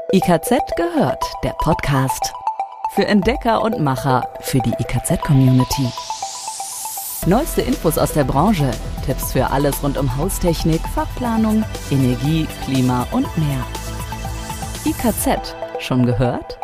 IKZ gehört, der Podcast. Für Entdecker und Macher, für die IKZ-Community. Neueste Infos aus der Branche, Tipps für alles rund um Haustechnik, Fachplanung, Energie, Klima und mehr. IKZ, schon gehört?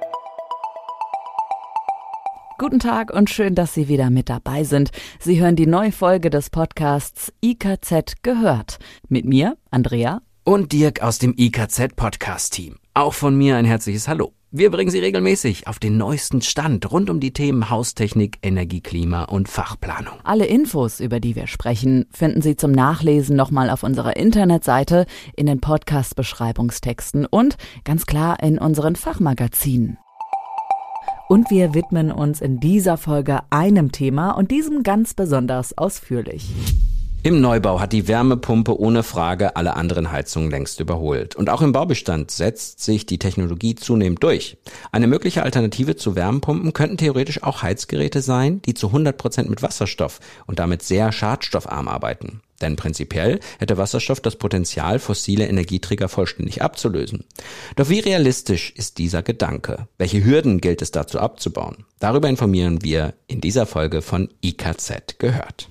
Guten Tag und schön, dass Sie wieder mit dabei sind. Sie hören die neue Folge des Podcasts IKZ gehört. Mit mir, Andrea. Und Dirk aus dem IKZ-Podcast-Team. Auch von mir ein herzliches Hallo. Wir bringen Sie regelmäßig auf den neuesten Stand rund um die Themen Haustechnik, Energie, Klima und Fachplanung. Alle Infos, über die wir sprechen, finden Sie zum Nachlesen nochmal auf unserer Internetseite, in den Podcast-Beschreibungstexten und ganz klar in unseren Fachmagazinen. Und wir widmen uns in dieser Folge einem Thema und diesem ganz besonders ausführlich. Im Neubau hat die Wärmepumpe ohne Frage alle anderen Heizungen längst überholt. Und auch im Baubestand setzt sich die Technologie zunehmend durch. Eine mögliche Alternative zu Wärmepumpen könnten theoretisch auch Heizgeräte sein, die zu 100% mit Wasserstoff und damit sehr schadstoffarm arbeiten. Denn prinzipiell hätte Wasserstoff das Potenzial, fossile Energieträger vollständig abzulösen. Doch wie realistisch ist dieser Gedanke? Welche Hürden gilt es dazu abzubauen? Darüber informieren wir in dieser Folge von IKZ gehört.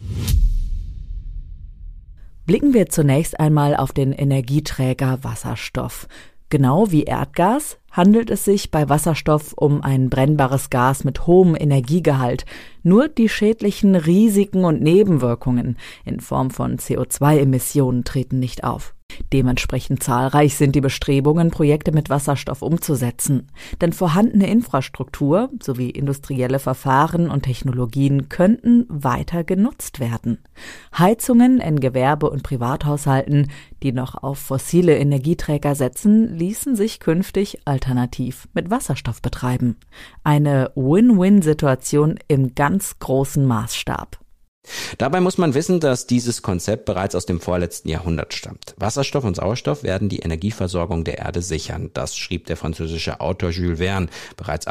Blicken wir zunächst einmal auf den Energieträger Wasserstoff. Genau wie Erdgas handelt es sich bei Wasserstoff um ein brennbares Gas mit hohem Energiegehalt. Nur die schädlichen Risiken und Nebenwirkungen in Form von CO2-Emissionen treten nicht auf. Dementsprechend zahlreich sind die Bestrebungen, Projekte mit Wasserstoff umzusetzen. Denn vorhandene Infrastruktur sowie industrielle Verfahren und Technologien könnten weiter genutzt werden. Heizungen in Gewerbe- und Privathaushalten, die noch auf fossile Energieträger setzen, ließen sich künftig alternativ mit Wasserstoff betreiben. Eine Win-Win-Situation im ganz großen Maßstab. Dabei muss man wissen, dass dieses Konzept bereits aus dem vorletzten Jahrhundert stammt. Wasserstoff und Sauerstoff werden die Energieversorgung der Erde sichern. Das schrieb der französische Autor Jules Verne bereits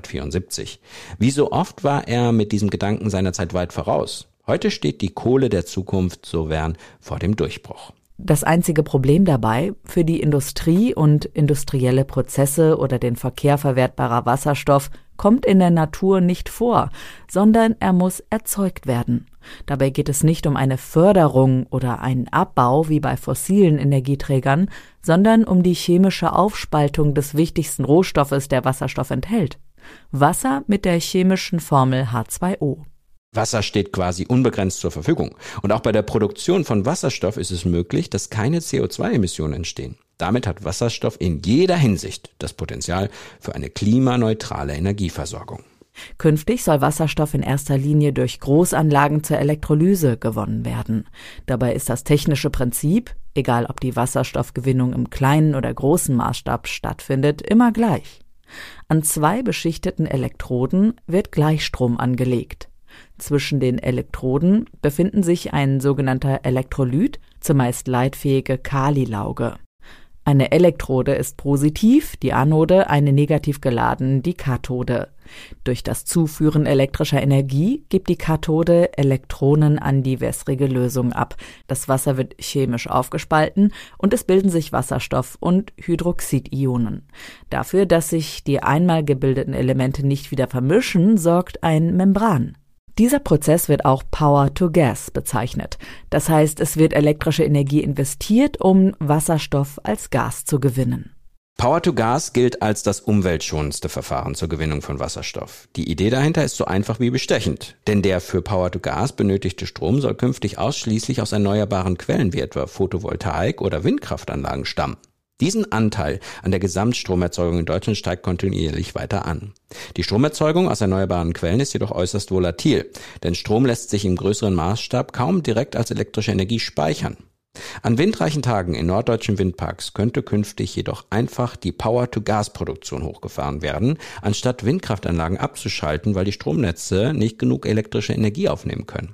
1874. Wie so oft war er mit diesem Gedanken seiner Zeit weit voraus. Heute steht die Kohle der Zukunft, so Verne, vor dem Durchbruch. Das einzige Problem dabei: für die Industrie und industrielle Prozesse oder den Verkehr verwertbarer Wasserstoff kommt in der Natur nicht vor, sondern er muss erzeugt werden. Dabei geht es nicht um eine Förderung oder einen Abbau wie bei fossilen Energieträgern, sondern um die chemische Aufspaltung des wichtigsten Rohstoffes, der Wasserstoff enthält: Wasser mit der chemischen Formel H2O. Wasser steht quasi unbegrenzt zur Verfügung. Und auch bei der Produktion von Wasserstoff ist es möglich, dass keine CO2-Emissionen entstehen. Damit hat Wasserstoff in jeder Hinsicht das Potenzial für eine klimaneutrale Energieversorgung. Künftig soll Wasserstoff in erster Linie durch Großanlagen zur Elektrolyse gewonnen werden. Dabei ist das technische Prinzip, egal ob die Wasserstoffgewinnung im kleinen oder großen Maßstab stattfindet, immer gleich. An zwei beschichteten Elektroden wird Gleichstrom angelegt. Zwischen den Elektroden befinden sich ein sogenannter Elektrolyt, zumeist leitfähige Kalilauge. Eine Elektrode ist positiv, die Anode, eine negativ geladen, die Kathode. Durch das Zuführen elektrischer Energie gibt die Kathode Elektronen an die wässrige Lösung ab. Das Wasser wird chemisch aufgespalten und es bilden sich Wasserstoff und Hydroxidionen. Dafür, dass sich die einmal gebildeten Elemente nicht wieder vermischen, sorgt ein Membran. Dieser Prozess wird auch Power-to-Gas bezeichnet. Das heißt, es wird elektrische Energie investiert, um Wasserstoff als Gas zu gewinnen. Power-to-Gas gilt als das umweltschonendste Verfahren zur Gewinnung von Wasserstoff. Die Idee dahinter ist so einfach wie bestechend. Denn der für Power-to-Gas benötigte Strom soll künftig ausschließlich aus erneuerbaren Quellen wie etwa Photovoltaik oder Windkraftanlagen stammen. Diesen Anteil an der Gesamtstromerzeugung in Deutschland steigt kontinuierlich weiter an. Die Stromerzeugung aus erneuerbaren Quellen ist jedoch äußerst volatil, denn Strom lässt sich im größeren Maßstab kaum direkt als elektrische Energie speichern. An windreichen Tagen in norddeutschen Windparks könnte künftig jedoch einfach die Power-to-Gas-Produktion hochgefahren werden, anstatt Windkraftanlagen abzuschalten, weil die Stromnetze nicht genug elektrische Energie aufnehmen können.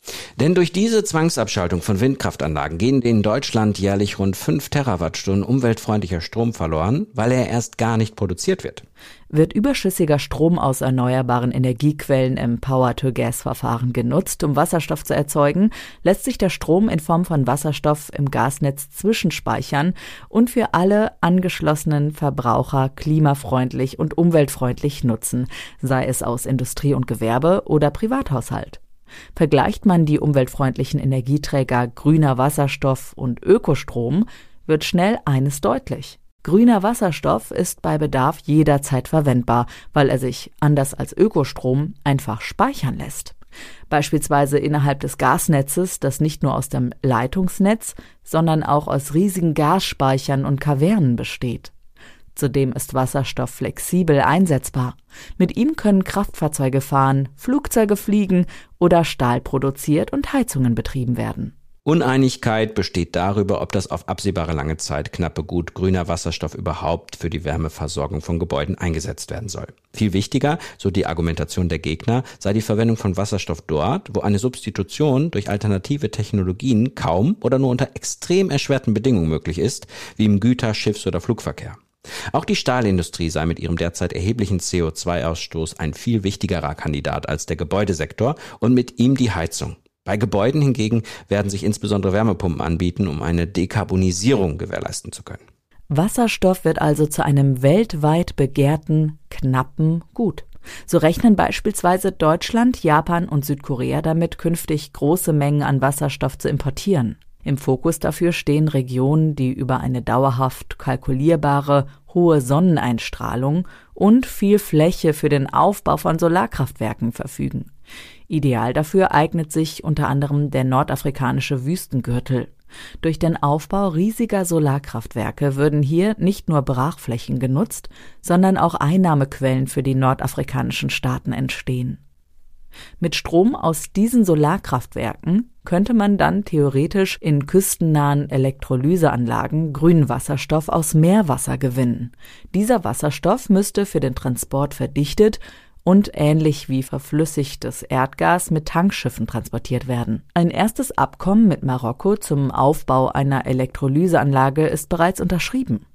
Denn durch diese Zwangsabschaltung von Windkraftanlagen gehen in Deutschland jährlich rund 5 Terawattstunden umweltfreundlicher Strom verloren, weil er erst gar nicht produziert wird. Wird überschüssiger Strom aus erneuerbaren Energiequellen im Power-to-Gas-Verfahren genutzt, um Wasserstoff zu erzeugen, lässt sich der Strom in Form von Wasserstoff im Gasnetz zwischenspeichern und für alle angeschlossenen Verbraucher klimafreundlich und umweltfreundlich nutzen, sei es aus Industrie und Gewerbe oder Privathaushalt. Vergleicht man die umweltfreundlichen Energieträger grüner Wasserstoff und Ökostrom, wird schnell eines deutlich. Grüner Wasserstoff ist bei Bedarf jederzeit verwendbar, weil er sich, anders als Ökostrom, einfach speichern lässt. Beispielsweise innerhalb des Gasnetzes, das nicht nur aus dem Leitungsnetz, sondern auch aus riesigen Gasspeichern und Kavernen besteht. Zudem ist Wasserstoff flexibel einsetzbar. Mit ihm können Kraftfahrzeuge fahren, Flugzeuge fliegen oder Stahl produziert und Heizungen betrieben werden. Uneinigkeit besteht darüber, ob das auf absehbare lange Zeit knappe Gut grüner Wasserstoff überhaupt für die Wärmeversorgung von Gebäuden eingesetzt werden soll. Viel wichtiger, so die Argumentation der Gegner, sei die Verwendung von Wasserstoff dort, wo eine Substitution durch alternative Technologien kaum oder nur unter extrem erschwerten Bedingungen möglich ist, wie im Güter-, Schiffs- oder Flugverkehr. Auch die Stahlindustrie sei mit ihrem derzeit erheblichen CO2-Ausstoß ein viel wichtigerer Kandidat als der Gebäudesektor und mit ihm die Heizung. Bei Gebäuden hingegen werden sich insbesondere Wärmepumpen anbieten, um eine Dekarbonisierung gewährleisten zu können. Wasserstoff wird also zu einem weltweit begehrten, knappen Gut. So rechnen beispielsweise Deutschland, Japan und Südkorea damit, künftig große Mengen an Wasserstoff zu importieren. Im Fokus dafür stehen Regionen, die über eine dauerhaft kalkulierbare, hohe Sonneneinstrahlung und viel Fläche für den Aufbau von Solarkraftwerken verfügen. Ideal dafür eignet sich unter anderem der nordafrikanische Wüstengürtel. Durch den Aufbau riesiger Solarkraftwerke würden hier nicht nur Brachflächen genutzt, sondern auch Einnahmequellen für die nordafrikanischen Staaten entstehen. Mit Strom aus diesen Solarkraftwerken könnte man dann theoretisch in küstennahen Elektrolyseanlagen grünen Wasserstoff aus Meerwasser gewinnen. Dieser Wasserstoff müsste für den Transport verdichtet und ähnlich wie verflüssigtes Erdgas mit Tankschiffen transportiert werden. Ein erstes Abkommen mit Marokko zum Aufbau einer Elektrolyseanlage ist bereits unterschrieben.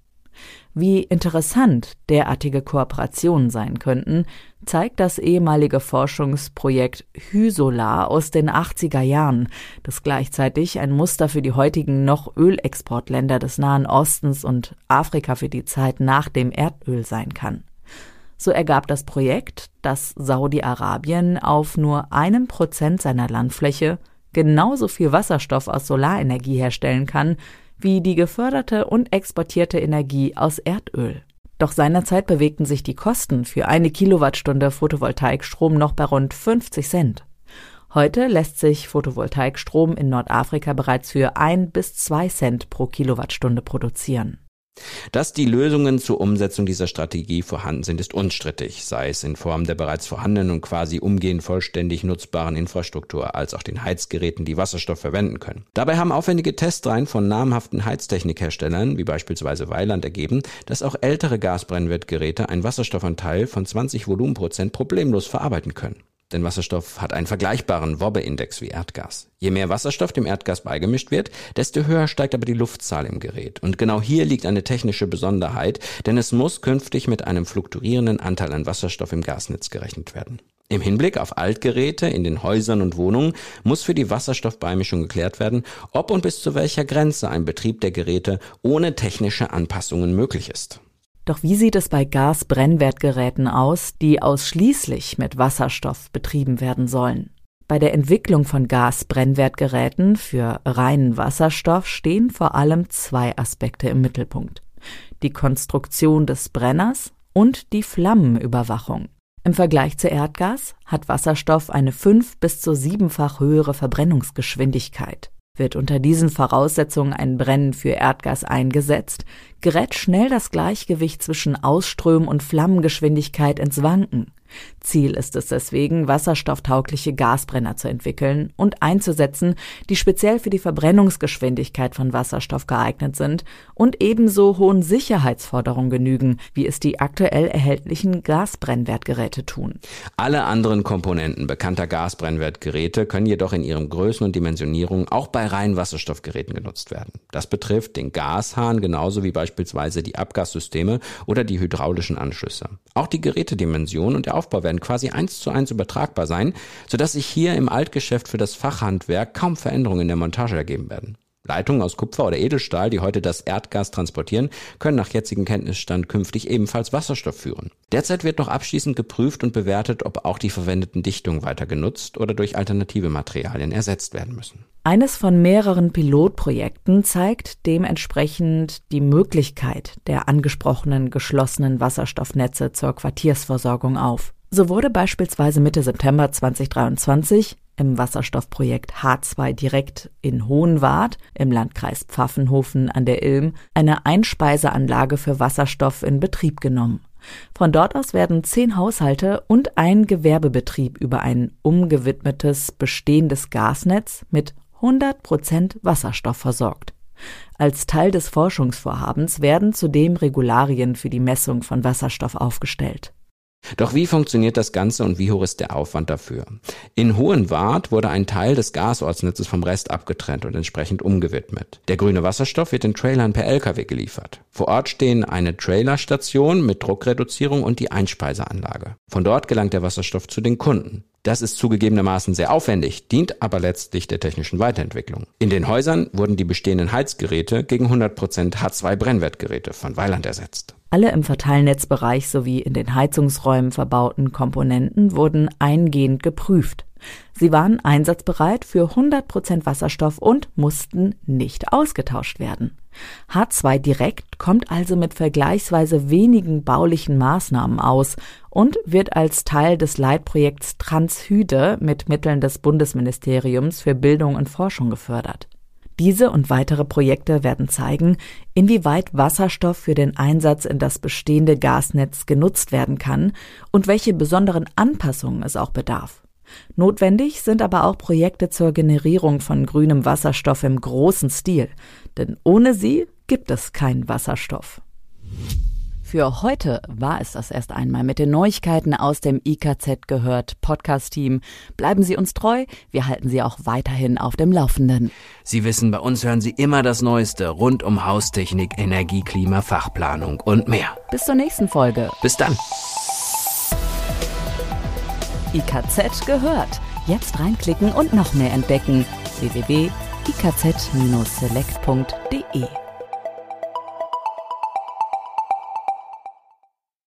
Wie interessant derartige Kooperationen sein könnten, zeigt das ehemalige Forschungsprojekt Hysolar aus den 80er Jahren, das gleichzeitig ein Muster für die heutigen noch Ölexportländer des Nahen Ostens und Afrika für die Zeit nach dem Erdöl sein kann. So ergab das Projekt, dass Saudi-Arabien auf nur 1% seiner Landfläche genauso viel Wasserstoff aus Solarenergie herstellen kann, wie die geförderte und exportierte Energie aus Erdöl. Doch seinerzeit bewegten sich die Kosten für 1 Kilowattstunde Photovoltaikstrom noch bei rund 50 Cent. Heute lässt sich Photovoltaikstrom in Nordafrika bereits für 1 bis 2 Cent pro Kilowattstunde produzieren. Dass die Lösungen zur Umsetzung dieser Strategie vorhanden sind, ist unstrittig, sei es in Form der bereits vorhandenen und quasi umgehend vollständig nutzbaren Infrastruktur, als auch den Heizgeräten, die Wasserstoff verwenden können. Dabei haben aufwendige Testreihen von namhaften Heiztechnikherstellern, wie beispielsweise Weiland, ergeben, dass auch ältere Gasbrennwertgeräte einen Wasserstoffanteil von 20 Volumenprozent problemlos verarbeiten können. Denn Wasserstoff hat einen vergleichbaren Wobbe-Index wie Erdgas. Je mehr Wasserstoff dem Erdgas beigemischt wird, desto höher steigt aber die Luftzahl im Gerät. Und genau hier liegt eine technische Besonderheit, denn es muss künftig mit einem fluktuierenden Anteil an Wasserstoff im Gasnetz gerechnet werden. Im Hinblick auf Altgeräte in den Häusern und Wohnungen muss für die Wasserstoffbeimischung geklärt werden, ob und bis zu welcher Grenze ein Betrieb der Geräte ohne technische Anpassungen möglich ist. Doch wie sieht es bei Gasbrennwertgeräten aus, die ausschließlich mit Wasserstoff betrieben werden sollen? Bei der Entwicklung von Gasbrennwertgeräten für reinen Wasserstoff stehen vor allem 2 Aspekte im Mittelpunkt: die Konstruktion des Brenners und die Flammenüberwachung. Im Vergleich zu Erdgas hat Wasserstoff eine 5- bis zu 7-fach höhere Verbrennungsgeschwindigkeit. Wird unter diesen Voraussetzungen ein Brennen für Erdgas eingesetzt, gerät schnell das Gleichgewicht zwischen Ausström- und Flammengeschwindigkeit ins Wanken. Ziel ist es deswegen, wasserstofftaugliche Gasbrenner zu entwickeln und einzusetzen, die speziell für die Verbrennungsgeschwindigkeit von Wasserstoff geeignet sind und ebenso hohen Sicherheitsforderungen genügen, wie es die aktuell erhältlichen Gasbrennwertgeräte tun. Alle anderen Komponenten bekannter Gasbrennwertgeräte können jedoch in ihren Größen und Dimensionierungen auch bei reinen Wasserstoffgeräten genutzt werden. Das betrifft den Gashahn genauso wie beispielsweise die Abgassysteme oder die hydraulischen Anschlüsse. Auch die Gerätedimension und der Aufbau werden quasi 1:1 übertragbar sein, sodass sich hier im Altgeschäft für das Fachhandwerk kaum Veränderungen in der Montage ergeben werden. Leitungen aus Kupfer oder Edelstahl, die heute das Erdgas transportieren, können nach jetzigem Kenntnisstand künftig ebenfalls Wasserstoff führen. Derzeit wird noch abschließend geprüft und bewertet, ob auch die verwendeten Dichtungen weiter genutzt oder durch alternative Materialien ersetzt werden müssen. Eines von mehreren Pilotprojekten zeigt dementsprechend die Möglichkeit der angesprochenen geschlossenen Wasserstoffnetze zur Quartiersversorgung auf. So wurde beispielsweise Mitte September 2023 im Wasserstoffprojekt H2 Direkt in Hohenwart im Landkreis Pfaffenhofen an der Ilm eine Einspeiseanlage für Wasserstoff in Betrieb genommen. Von dort aus werden 10 Haushalte und ein Gewerbebetrieb über ein umgewidmetes bestehendes Gasnetz mit 100% Wasserstoff versorgt. Als Teil des Forschungsvorhabens werden zudem Regularien für die Messung von Wasserstoff aufgestellt. Doch wie funktioniert das Ganze und wie hoch ist der Aufwand dafür? In Hohenwart wurde ein Teil des Gasortsnetzes vom Rest abgetrennt und entsprechend umgewidmet. Der grüne Wasserstoff wird in Trailern per LKW geliefert. Vor Ort stehen eine Trailerstation mit Druckreduzierung und die Einspeiseanlage. Von dort gelangt der Wasserstoff zu den Kunden. Das ist zugegebenermaßen sehr aufwendig, dient aber letztlich der technischen Weiterentwicklung. In den Häusern wurden die bestehenden Heizgeräte gegen 100% H2-Brennwertgeräte von Weiland ersetzt. Alle im Verteilnetzbereich sowie in den Heizungsräumen verbauten Komponenten wurden eingehend geprüft. Sie waren einsatzbereit für 100% Wasserstoff und mussten nicht ausgetauscht werden. H2 Direkt kommt also mit vergleichsweise wenigen baulichen Maßnahmen aus und wird als Teil des Leitprojekts Transhyde mit Mitteln des Bundesministeriums für Bildung und Forschung gefördert. Diese und weitere Projekte werden zeigen, inwieweit Wasserstoff für den Einsatz in das bestehende Gasnetz genutzt werden kann und welche besonderen Anpassungen es auch bedarf. Notwendig sind aber auch Projekte zur Generierung von grünem Wasserstoff im großen Stil, denn ohne sie gibt es keinen Wasserstoff. Für heute war es das erst einmal mit den Neuigkeiten aus dem IKZ gehört Podcast-Team. Bleiben Sie uns treu, wir halten Sie auch weiterhin auf dem Laufenden. Sie wissen, bei uns hören Sie immer das Neueste rund um Haustechnik, Energie, Klima, Fachplanung und mehr. Bis zur nächsten Folge. Bis dann. IKZ gehört. Jetzt reinklicken und noch mehr entdecken. www.ikz-select.de